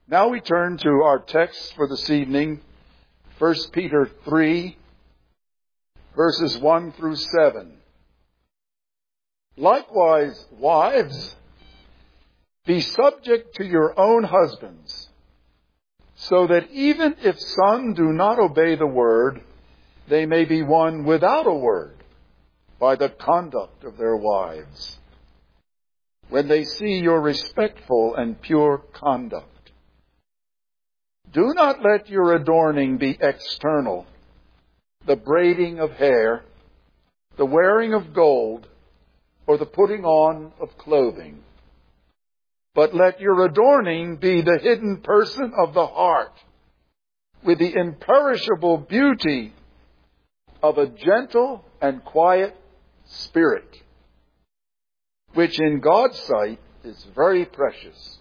Now we turn to our text for this evening, 1 Peter 3, verses 1 through 7. Likewise, wives, be subject to your own husbands, so that even if some do not obey the word, they may be won without a word by the conduct of their wives, when they see your respectful and pure conduct. Do not let your adorning be external, the braiding of hair, the wearing of gold, or the putting on of clothing. But let your adorning be the hidden person of the heart, with the imperishable beauty of a gentle and quiet spirit, which in God's sight is very precious.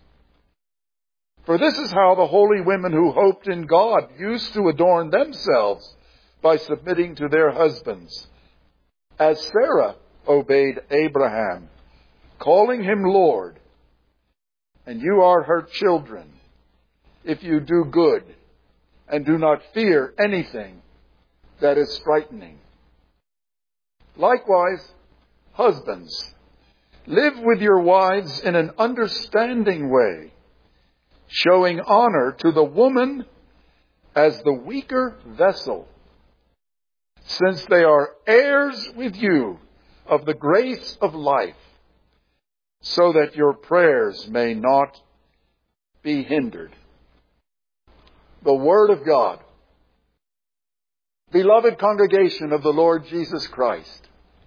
For this is how the holy women who hoped in God used to adorn themselves by submitting to their husbands, as Sarah obeyed Abraham, calling him Lord. And you are her children, if you do good and do not fear anything that is frightening. Likewise, husbands, live with your wives in an understanding way, showing honor to the woman as the weaker vessel, since they are heirs with you of the grace of life, so that your prayers may not be hindered. The Word of God. Beloved congregation of the Lord Jesus Christ,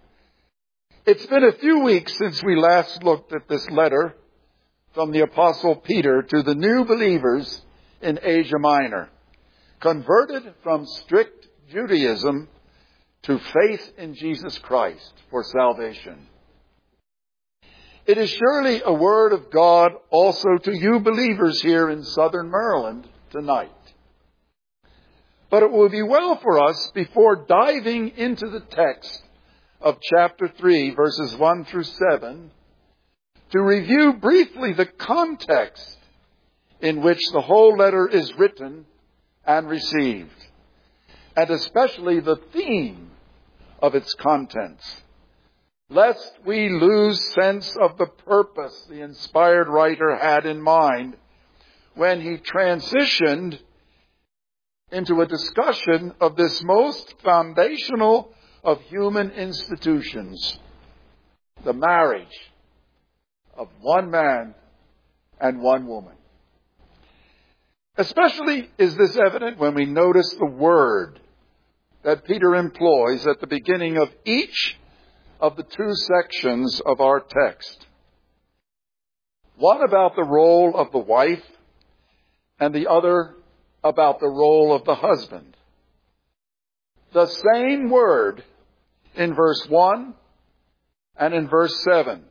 it's been a few weeks since we last looked at this letter from the Apostle Peter to the new believers in Asia Minor, converted from strict Judaism to faith in Jesus Christ for salvation. It is surely a word of God also to you believers here in southern Maryland tonight. But it will be well for us, before diving into the text of chapter 3, verses 1 through 7, to review briefly the context in which the whole letter is written and received, and especially the theme of its contents, lest we lose sense of the purpose the inspired writer had in mind when he transitioned into a discussion of this most foundational of human institutions, the marriage of one man and one woman. Especially is this evident when we notice the word that Peter employs at the beginning of each of the two sections of our text. One about the role of the wife, and the other about the role of the husband. The same word in verse 1 and in verse 7.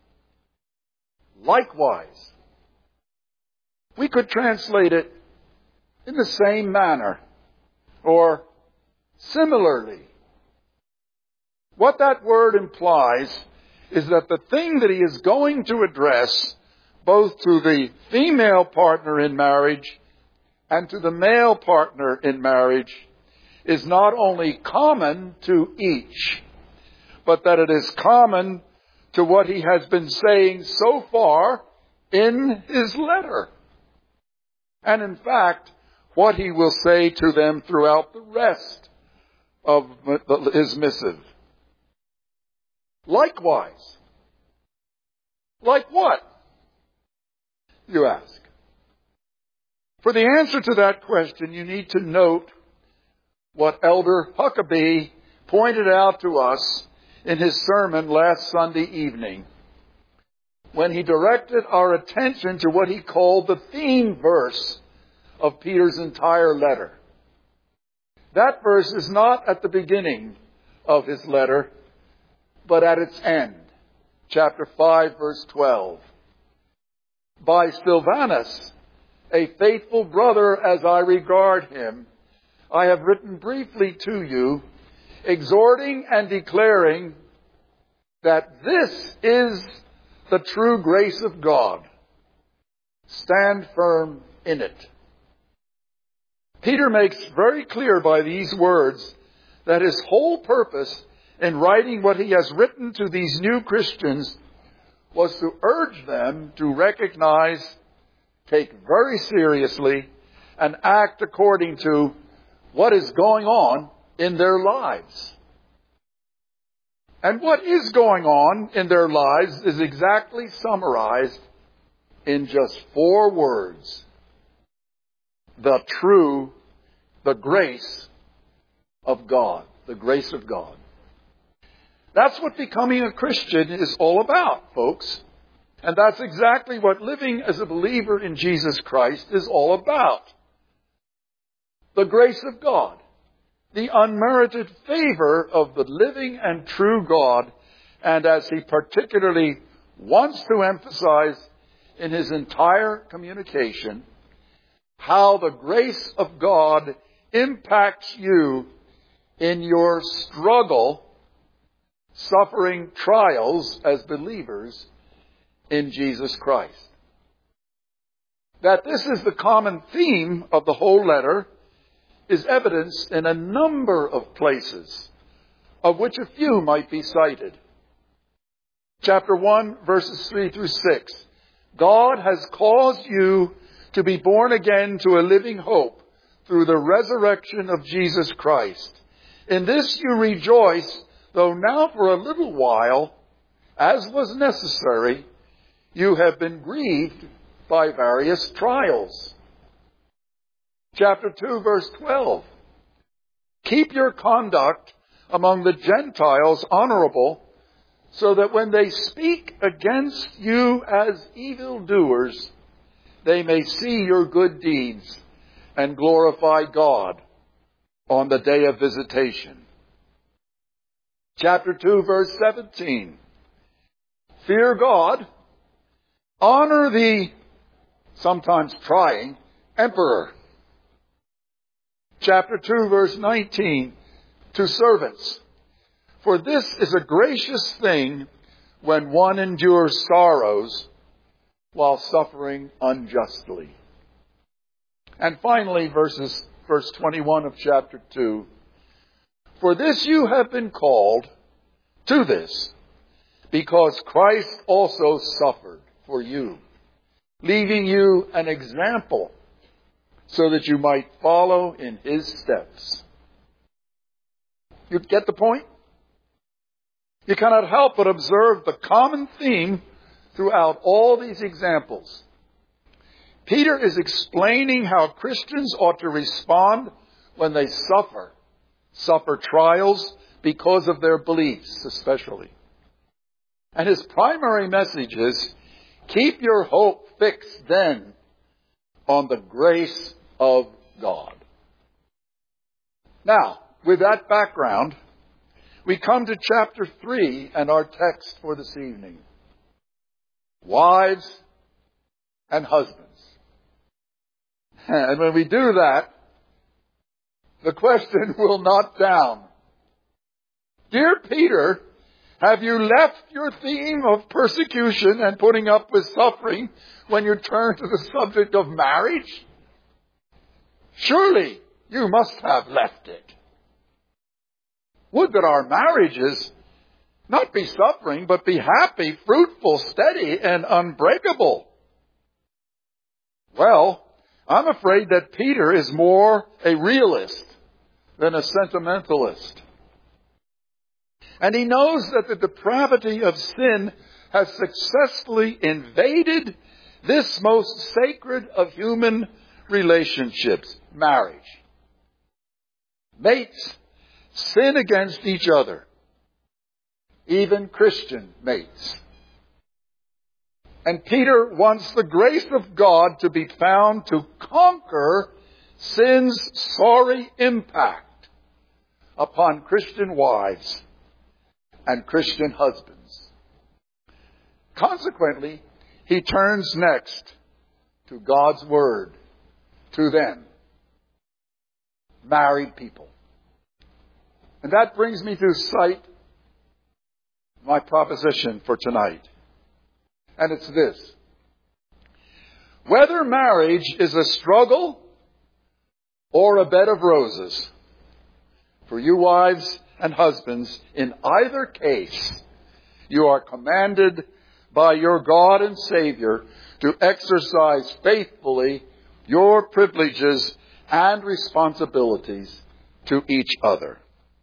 Likewise. We could translate it in the same manner, or similarly. What that word implies is that the thing that he is going to address, both to the female partner in marriage and to the male partner in marriage, is not only common to each, but that it is common to what he has been saying so far in his letter. And in fact, what he will say to them throughout the rest of his missive. Likewise. Like what? You ask. For the answer to that question, you need to note what Elder Huckabee pointed out to us in his sermon last Sunday evening, when he directed our attention to what he called the theme verse of Peter's entire letter. That verse is not at the beginning of his letter, but at its end. Chapter 5, verse 12. By Silvanus, a faithful brother as I regard him, I have written briefly to you, exhorting and declaring that this is the true grace of God. Stand firm in it. Peter makes very clear by these words that his whole purpose in writing what he has written to these new Christians was to urge them to recognize, take very seriously, and act according to what is going on in their lives. And what is going on in their lives is exactly summarized in just 4 words. The grace of God. The grace of God. That's what becoming a Christian is all about, folks. And that's exactly what living as a believer in Jesus Christ is all about. The grace of God. The unmerited favor of the living and true God. And as he particularly wants to emphasize in his entire communication, how the grace of God impacts you in your struggle, suffering trials as believers in Jesus Christ. That this is the common theme of the whole letter is evidenced in a number of places, of which a few might be cited. Chapter 1, verses 3 through 6. God has caused you to be born again to a living hope through the resurrection of Jesus Christ. In this you rejoice, though now for a little while, as was necessary, you have been grieved by various trials. Chapter 2, verse 12. Keep your conduct among the Gentiles honorable, so that when they speak against you as evildoers, they may see your good deeds and glorify God on the day of visitation. Chapter 2, verse 17. Fear God, honor the sometimes trying emperor. Chapter 2, verse 19, to servants. For this is a gracious thing when one endures sorrows while suffering unjustly. And finally, verse 21 of chapter 2. For this you have been called to this, because Christ also suffered for you, leaving you an example so that you might follow in his steps. You get the point? You cannot help but observe the common theme throughout all these examples. Peter is explaining how Christians ought to respond when they suffer trials because of their beliefs especially. And his primary message is, keep your hope fixed then on the grace of God. Now, with that background, we come to chapter 3 and our text for this evening. Wives and husbands. And when we do that, the question will not down. Dear Peter, have you left your theme of persecution and putting up with suffering when you turn to the subject of marriage? Surely you must have left it. Would that our marriages not be suffering, but be happy, fruitful, steady, and unbreakable. Well, I'm afraid that Peter is more a realist than a sentimentalist. And he knows that the depravity of sin has successfully invaded this most sacred of human relationships, marriage. Mates sin against each other, even Christian mates. And Peter wants the grace of God to be found to conquer sin's sorry impact upon Christian wives and Christian husbands. Consequently, he turns next to God's Word, to them, married people. And that brings me to cite my proposition for tonight. And it's this. Whether marriage is a struggle or a bed of roses, for you wives and husbands, in either case, you are commanded by your God and Savior to exercise faithfully your privileges and responsibilities to each other,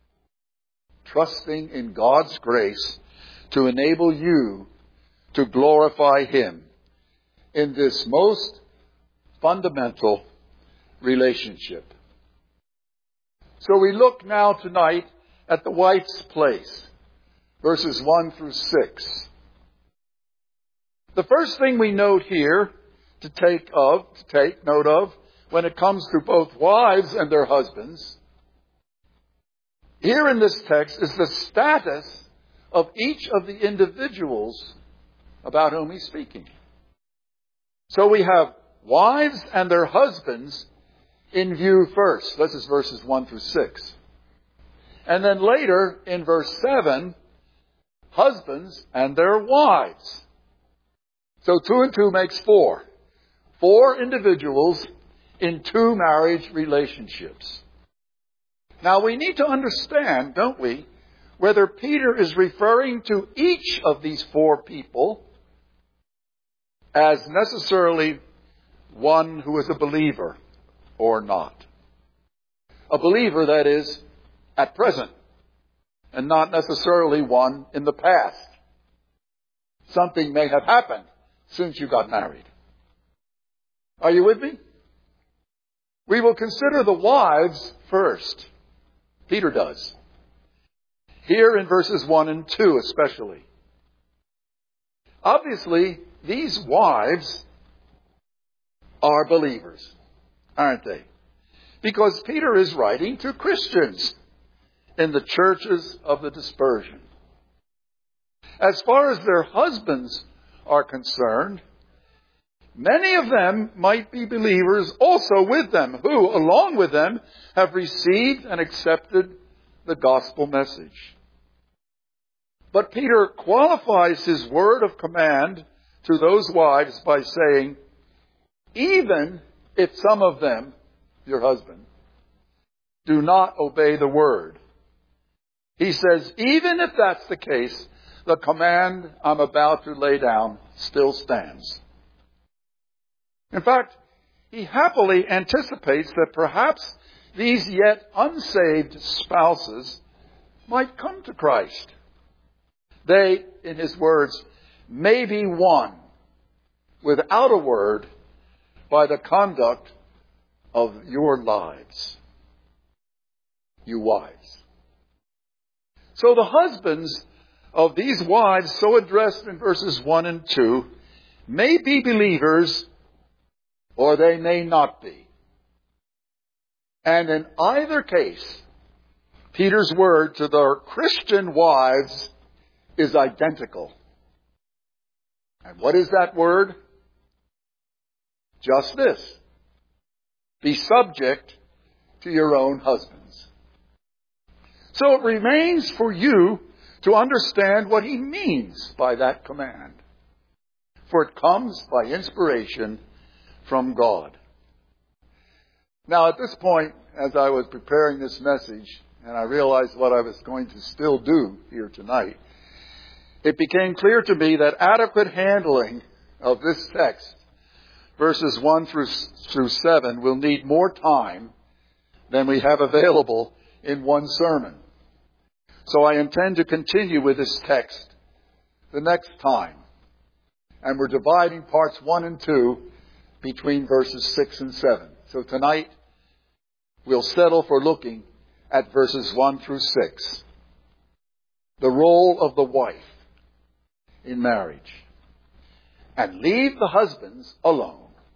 trusting in God's grace to enable you to glorify Him in this most fundamental relationship. So we look now tonight at the wife's place, verses 1 through 6. The first thing we note here to take note of when it comes to both wives and their husbands, here in this text is the status of each of the individuals about whom he's speaking. So we have wives and their husbands in view first. This is verses 1 through 6. And then later in verse 7, husbands and their wives. So 2 and 2 makes 4. 4 individuals in 2 marriage relationships. Now we need to understand, don't we, whether Peter is referring to each of these 4 people as necessarily one who is a believer or not. A believer, that is, at present, and not necessarily one in the past. Something may have happened since you got married. Are you with me? We will consider the wives first. Peter does. Here in verses 1 and 2 especially. Obviously, these wives are believers, aren't they? Because Peter is writing to Christians in the churches of the dispersion. As far as their husbands are concerned, many of them might be believers also with them, who, along with them, have received and accepted the gospel message. But Peter qualifies his word of command to those wives by saying, even if some of them, your husband, do not obey the word. He says, even if that's the case, the command I'm about to lay down still stands. In fact, he happily anticipates that perhaps these yet unsaved spouses might come to Christ. They, in his words, may be won without a word by the conduct of your lives, you wives. So the husbands of these wives so addressed in verses 1 and 2 may be believers or they may not be. And in either case, Peter's word to their Christian wives is identical. And what is that word? Just this. Be subject to your own husbands. So it remains for you to understand what he means by that command. For it comes by inspiration from God. Now at this point, as I was preparing this message, and I realized what I was going to still do here tonight, it became clear to me that adequate handling of this text, verses 1 through 7, will need more time than we have available in one sermon. So I intend to continue with this text the next time. And we're dividing parts 1 and 2 between verses 6 and 7. So tonight, we'll settle for looking at verses 1 through 6. The role of the wife in marriage. And leave the husbands alone.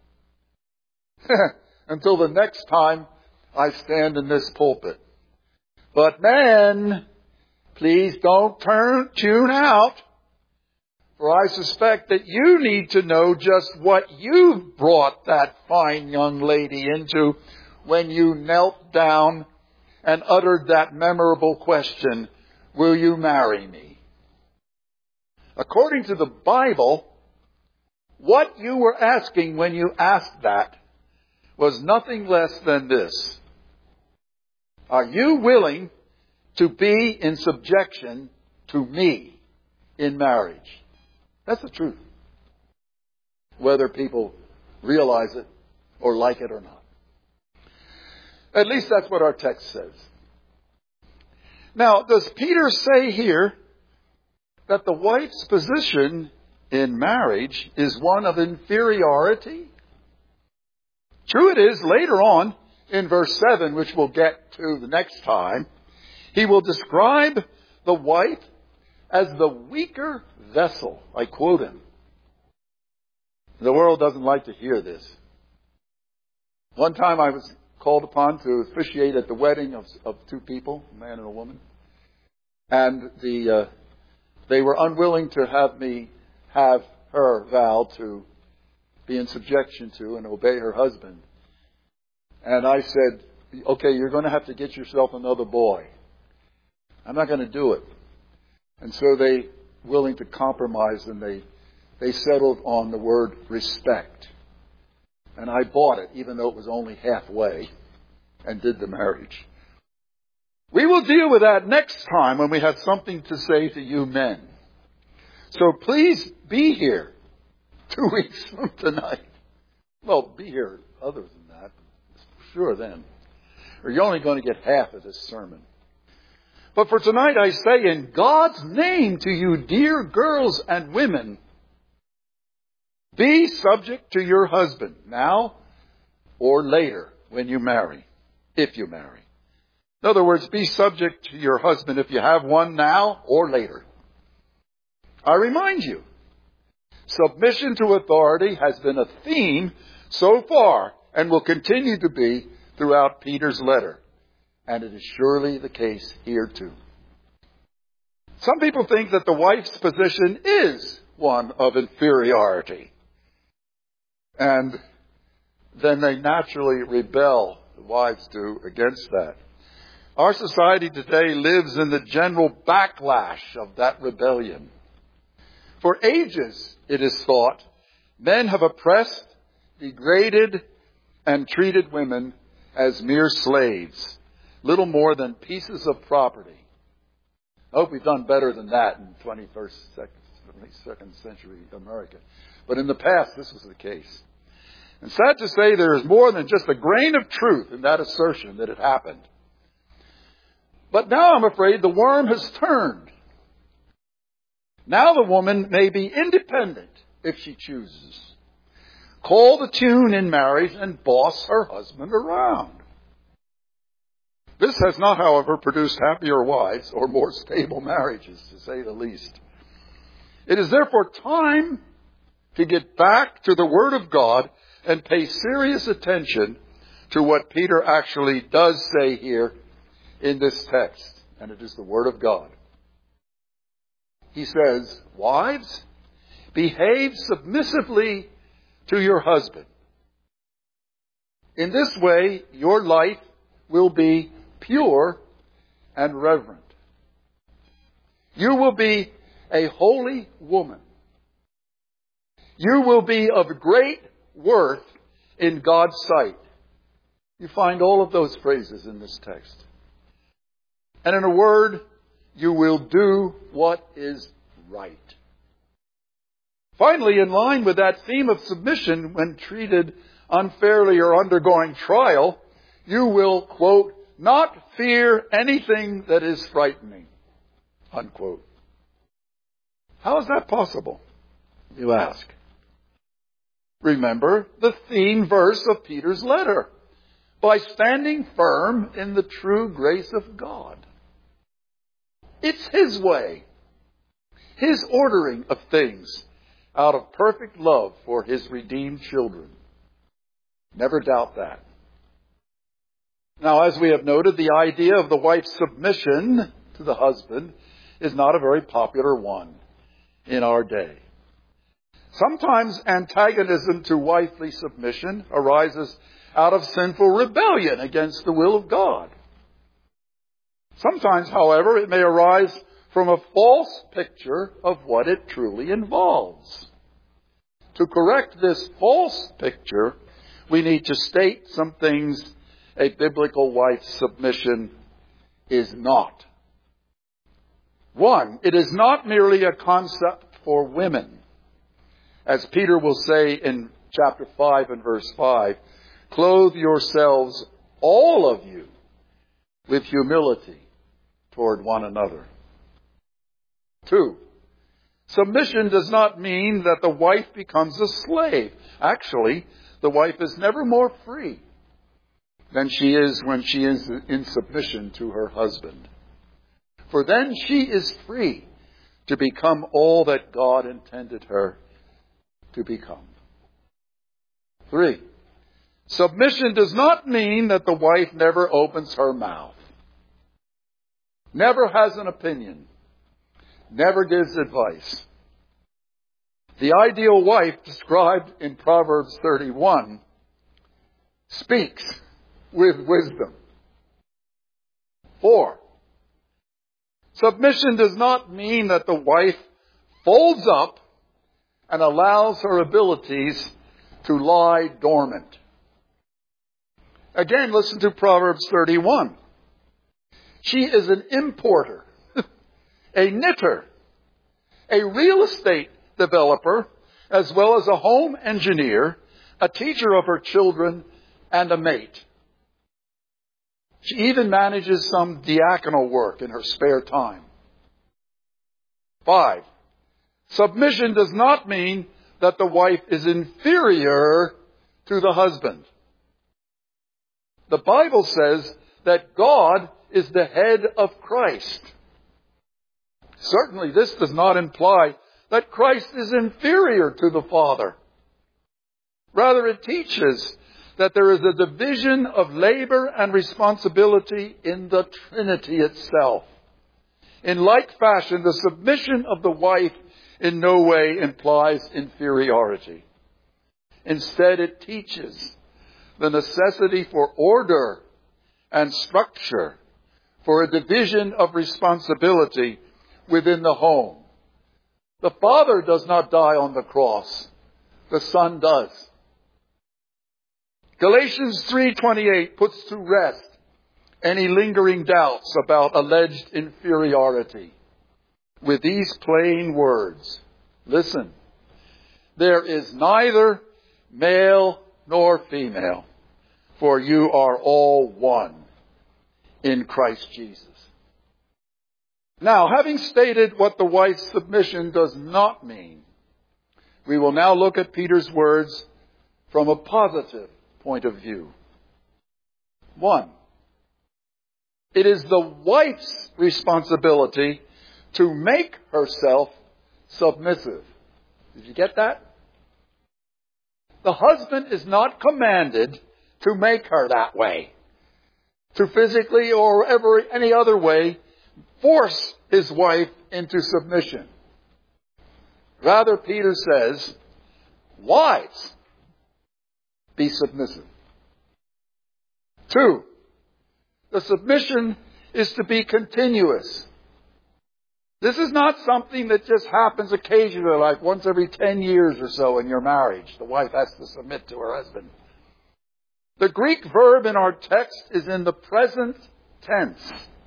Until the next time I stand in this pulpit. But men, please don't tune out. For I suspect that you need to know just what you brought that fine young lady into when you knelt down and uttered that memorable question, will you marry me? According to the Bible, What you were asking when you asked that was nothing less than this. Are you willing to be in subjection to me in marriage? That's the truth. Whether people realize it or like it or not. At least that's what our text says. Now, does Peter say here that the wife's position in marriage is one of inferiority? True it is, later on in verse 7, which we'll get to the next time, he will describe the wife as the weaker vessel. I quote him. The world doesn't like to hear this. One time I was called upon to officiate at the wedding of two people, a man and a woman. And they were unwilling to have me have her vow to be in subjection to and obey her husband. And I said, okay, you're going to have to get yourself another boy. I'm not going to do it. And so they willing to compromise, and they settled on the word respect. And I bought it, even though it was only halfway, and did the marriage. We will deal with that next time when we have something to say to you men. So please be here 2 weeks from tonight. Well, be here other than that. Sure then. Or you're only going to get half of this sermon. But for tonight I say in God's name to you, dear girls and women, be subject to your husband now or later when you marry, if you marry. In other words, be subject to your husband if you have one now or later. I remind you, submission to authority has been a theme so far and will continue to be throughout Peter's letter. And it is surely the case here too. Some people think that the wife's position is one of inferiority. And then they naturally rebel, the wives do, against that. Our society today lives in the general backlash of that rebellion. For ages, it is thought, men have oppressed, degraded, and treated women as mere slaves, little more than pieces of property. I hope we've done better than that in 22nd century America. But in the past, this was the case. And sad to say, there is more than just a grain of truth in that assertion that it happened. But now I'm afraid the worm has turned. Now the woman may be independent if she chooses. Call the tune in marriage and boss her husband around. This has not, however, produced happier wives or more stable marriages, to say the least. It is therefore time to get back to the Word of God and pay serious attention to what Peter actually does say here in this text. And it is the Word of God. He says, wives, behave submissively to your husband. In this way, your life will be pure and reverent. You will be a holy woman. You will be of great worth in God's sight. You find all of those phrases in this text. And in a word, you will do what is right. Finally, in line with that theme of submission when treated unfairly or undergoing trial, you will, quote, not fear anything that is frightening, unquote. How is that possible, you ask? Remember the theme verse of Peter's letter. By standing firm in the true grace of God. It's His way. His ordering of things out of perfect love for His redeemed children. Never doubt that. Now, as we have noted, the idea of the wife's submission to the husband is not a very popular one in our day. Sometimes antagonism to wifely submission arises out of sinful rebellion against the will of God. Sometimes, however, it may arise from a false picture of what it truly involves. to correct this false picture, we need to state some things a biblical wife's submission is not. One, it is not merely a concept for women. As Peter will say in chapter 5 and verse 5, clothe yourselves, all of you, with humility toward one another. Two, submission does not mean that the wife becomes a slave. Actually, the wife is never more free than she is when she is in submission to her husband. For then she is free to become all that God intended her to become. Three, submission does not mean that the wife never opens her mouth, never has an opinion, never gives advice. The ideal wife described in Proverbs 31 speaks with wisdom. 4, submission does not mean that the wife folds up and allows her abilities to lie dormant. Again, listen to Proverbs 31. She is an importer, a knitter, a real estate developer, as well as a home engineer, a teacher of her children, and a mate. She even manages some diaconal work in her spare time. 5, submission does not mean that the wife is inferior to the husband. The Bible says that God is the head of Christ. Certainly this does not imply that Christ is inferior to the Father. Rather, it teaches that there is a division of labor and responsibility in the Trinity itself. In like fashion, the submission of the wife in no way implies inferiority. Instead, it teaches the necessity for order and structure, for a division of responsibility within the home. The Father does not die on the cross. The Son does. Galatians 3:28 puts to rest any lingering doubts about alleged inferiority with these plain words. Listen, there is neither male nor female, for you are all one in Christ Jesus. Now, having stated what the wife's submission does not mean, we will now look at Peter's words from a positive point of view. 1, it is the wife's responsibility to make herself submissive. Did you get that? The husband is not commanded to make her that way, to physically or any other way force his wife into submission. Rather, Peter says, wives, be submissive. 2, the submission is to be continuous. This is not something that just happens occasionally, like once every 10 years or so in your marriage. The wife has to submit to her husband. The Greek verb in our text is in the present tense.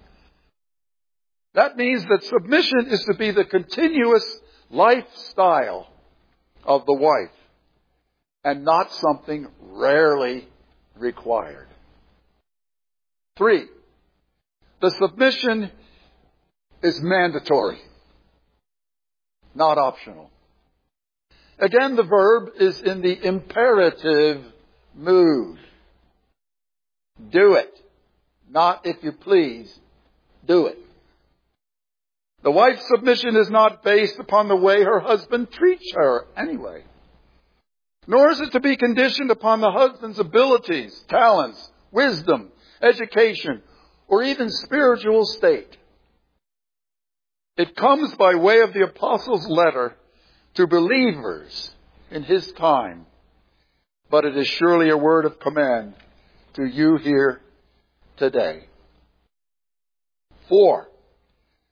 That means that submission is to be the continuous lifestyle of the wife and not something rarely required. 3, the submission is mandatory, not optional. Again, the verb is in the imperative mood. Do it. Not if you please. Do it. The wife's submission is not based upon the way her husband treats her anyway. Nor is it to be conditioned upon the husband's abilities, talents, wisdom, education, or even spiritual state. It comes by way of the apostle's letter to believers in his time, but it is surely a word of command to you here today. 4,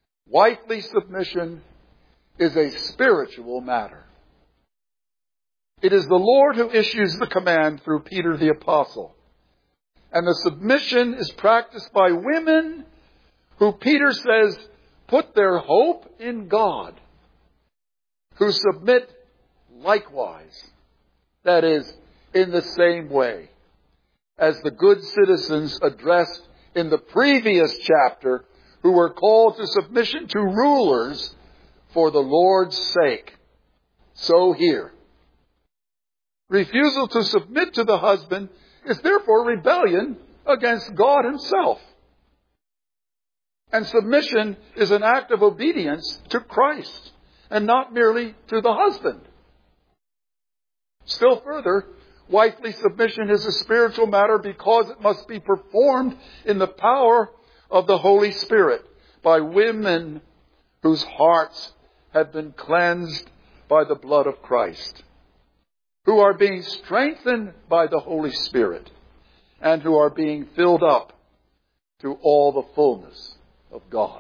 wifely submission is a spiritual matter. It is the Lord who issues the command through Peter the Apostle. And the submission is practiced by women who Peter says put their hope in God, who submit likewise, that is, in the same way, as the good citizens addressed in the previous chapter, who were called to submission to rulers for the Lord's sake. So here. Refusal to submit to the husband is therefore rebellion against God himself. And submission is an act of obedience to Christ and not merely to the husband. Still further, wifely submission is a spiritual matter because it must be performed in the power of the Holy Spirit by women whose hearts have been cleansed by the blood of Christ, who are being strengthened by the Holy Spirit, and who are being filled up to all the fullness of God.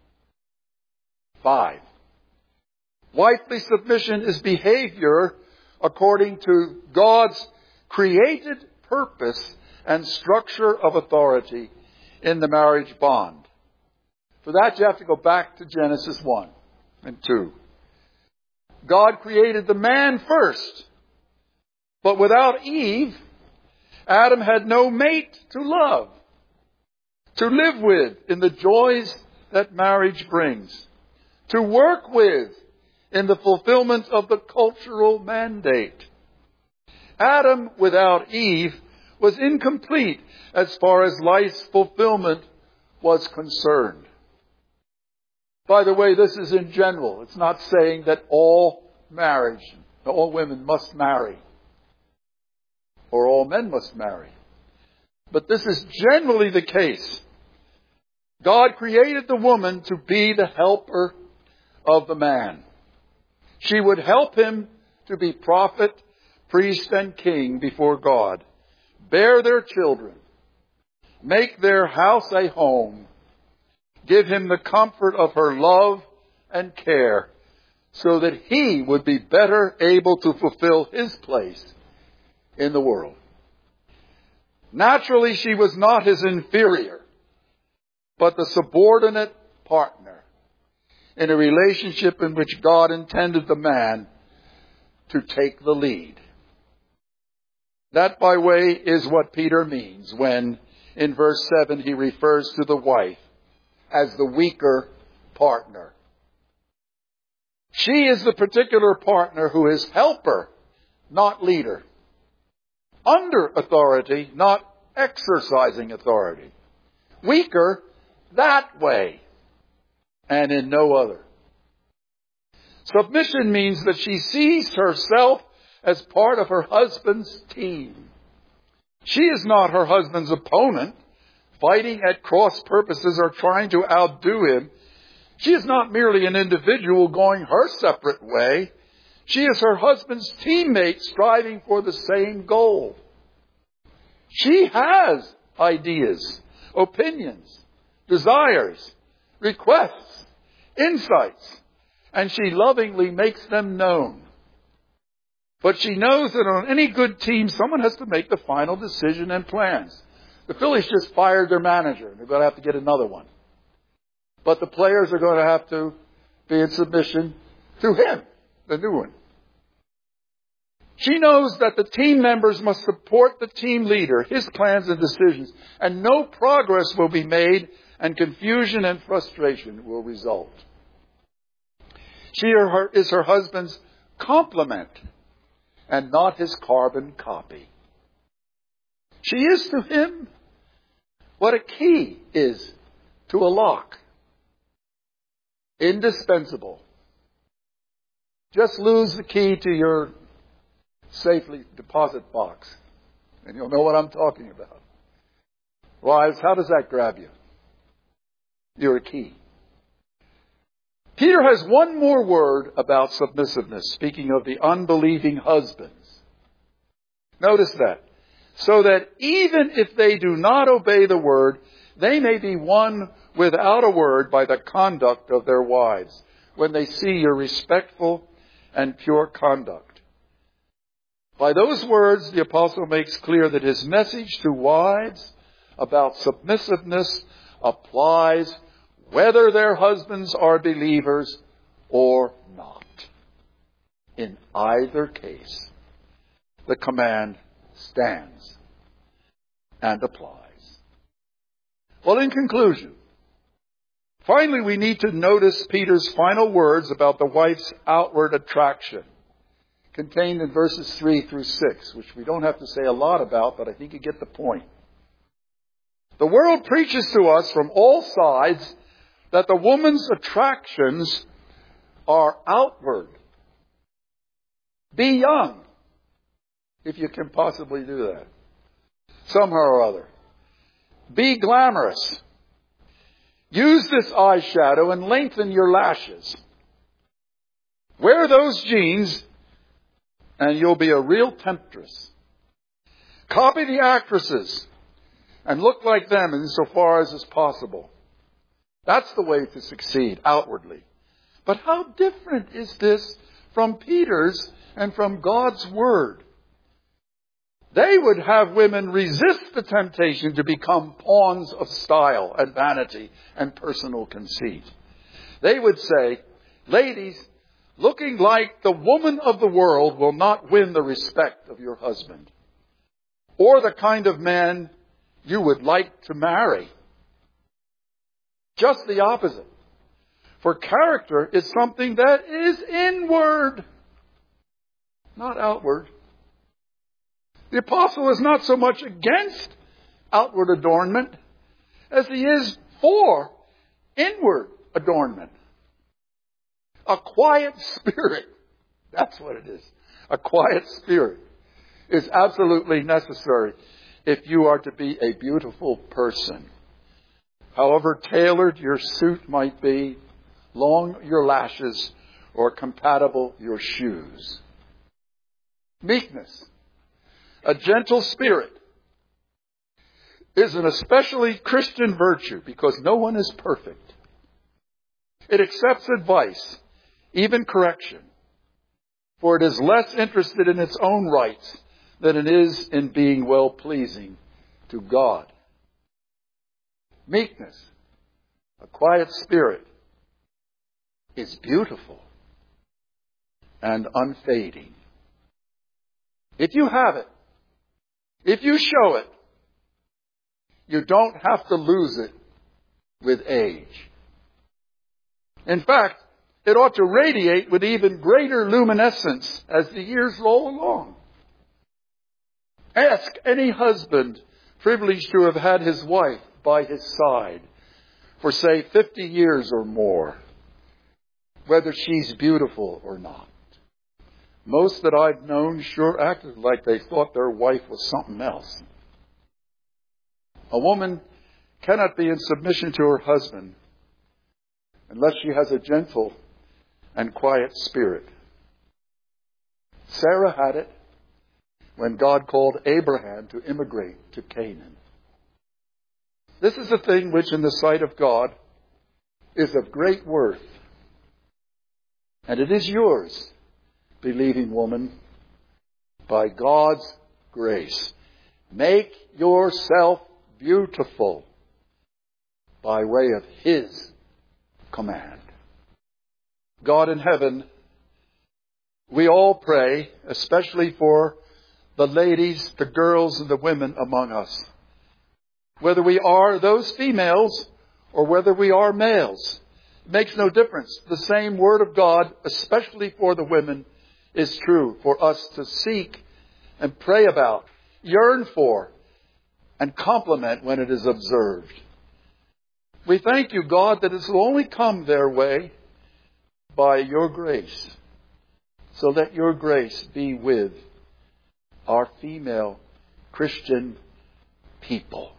5. Wifely submission is behavior according to God's created purpose and structure of authority in the marriage bond. For that, you have to go back to Genesis 1 and 2. God created the man first. But without Eve, Adam had no mate to love, to live with in the joys that marriage brings, to work with in the fulfillment of the cultural mandate. Adam without Eve was incomplete as far as life's fulfillment was concerned. By the way, this is in general. It's not saying that all women must marry, or all men must marry. But this is generally the case. God created the woman to be the helper of the man. She would help him to be prophet, priest, and king before God, bear their children, make their house a home, give him the comfort of her love and care, so that he would be better able to fulfill his place in the world. Naturally, she was not his inferior, but the subordinate partner in a relationship in which God intended the man to take the lead. That, by way, is what Peter means when, in verse 7, he refers to the wife as the weaker partner. She is the particular partner who is helper, not leader. Under authority, not exercising authority. Weaker that way, and in no other. Submission means that she sees herself as part of her husband's team. She is not her husband's opponent, fighting at cross purposes or trying to outdo him. She is not merely an individual going her separate way. She is her husband's teammate striving for the same goal. She has ideas, opinions, desires, requests, insights, and she lovingly makes them known. But she knows that on any good team, someone has to make the final decision and plans. The Phillies just fired their manager, and they're going to have to get another one. But the players are going to have to be in submission to him, the new one. She knows that the team members must support the team leader, his plans and decisions, and no progress will be made, and confusion and frustration will result. She is her husband's complement and not his carbon copy. She is to him what a key is to a lock. Indispensable. Just lose the key to your safely deposit box, and you'll know what I'm talking about. Wives, how does that grab you? You're a key. Peter has one more word about submissiveness, speaking of the unbelieving husbands. Notice that. So that even if they do not obey the word, they may be won without a word by the conduct of their wives, when they see your respectful and pure conduct. By those words, the apostle makes clear that his message to wives about submissiveness applies whether their husbands are believers or not. In either case, the command stands and applies. Well, in conclusion, finally we need to notice Peter's final words about the wife's outward attraction, contained in verses 3 through 6, which we don't have to say a lot about, but I think you get the point. The world preaches to us from all sides that the woman's attractions are outward. Be young, if you can possibly do that, somehow or other. Be glamorous. Use this eyeshadow and lengthen your lashes. Wear those jeans and you'll be a real temptress. Copy the actresses and look like them insofar as is possible. That's the way to succeed outwardly. But how different is this from Peter's and from God's Word? They would have women resist the temptation to become pawns of style and vanity and personal conceit. They would say, ladies, looking like the woman of the world will not win the respect of your husband, or the kind of man you would like to marry. Just the opposite. For character is something that is inward, not outward. The apostle is not so much against outward adornment as he is for inward adornment. A quiet spirit, that's what it is. A quiet spirit is absolutely necessary if you are to be a beautiful person. However tailored your suit might be, long your lashes, or compatible your shoes. Meekness, a gentle spirit, is an especially Christian virtue because no one is perfect. It accepts advice, even correction, for it is less interested in its own rights than it is in being well-pleasing to God. Meekness, a quiet spirit, is beautiful and unfading. If you have it, if you show it, you don't have to lose it with age. In fact, it ought to radiate with even greater luminescence as the years roll along. Ask any husband privileged to have had his wife by his side for, say, 50 years or more, whether she's beautiful or not. Most that I've known sure acted like they thought their wife was something else. A woman cannot be in submission to her husband unless she has a gentle and quiet spirit. Sarah had it when God called Abraham to immigrate to Canaan. This is a thing which in the sight of God is of great worth. And it is yours, believing woman, by God's grace. Make yourself beautiful by way of His command. God in heaven, we all pray, especially for the ladies, the girls, and the women among us. Whether we are those females or whether we are males, it makes no difference. The same word of God, especially for the women, is true for us to seek and pray about, yearn for, and compliment when it is observed. We thank you, God, that it will only come their way by your grace. So let your grace be with our female Christian people.